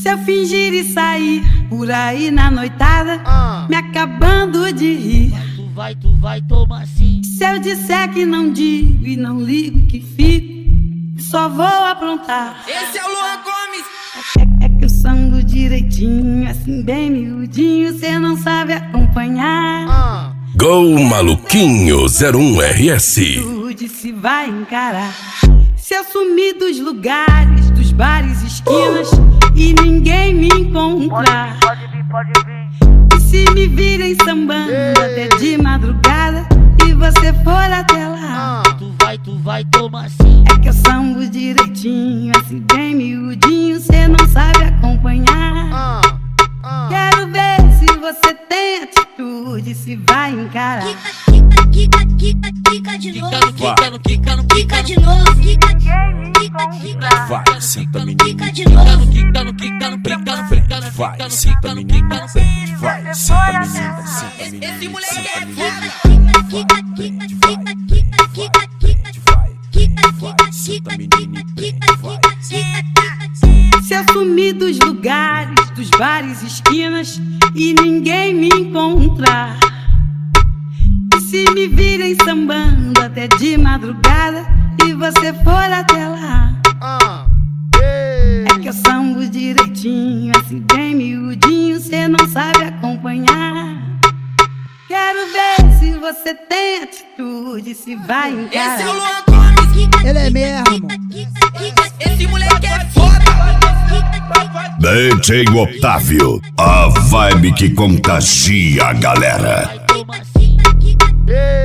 Se eu fingir e sair por aí na noitada, me acabando de rir, Tu vai tomar sim. se eu disser que não digo e não ligo que fico, só vou aprontar. Esse é o Luan Gomes. É que eu sango direitinho, assim bem miudinho, cê não sabe acompanhar. Gol Maluquinho 01RS. Tudo se vai encarar. Se eu sumir dos lugares, dos bares, esquinas, e ninguém me encontrar, Pode vir. e se me virem sambando até de madrugada e você for até lá, Tu vai tomar sim. é que eu sambo direitinho, assim bem miudinho, cê não sabe acompanhar. Quero ver se você tem atitude, se vai encarar. Quica de novo. Quica de novo. Quica. Vai, senta menina. Quica de novo. Vai, senta menina. Vai, senta menina. Senta menina. Esse moleque Senta é menina. Quica. Senta menina. Vai. Se eu sumir dos lugares, dos bares, esquinas, e ninguém me encontrar, e se me virem sambando até de madrugada e você for até lá, é que eu sambo direitinho, assim bem miudinho, cê não sabe acompanhar. Quero ver se você tem atitude, se vai Esse é o encarar. Luan Gomes. Ele é mesmo. Esse moleque é foda. DJ Otávio, a vibe que contagia a galera. Vai tomar sim.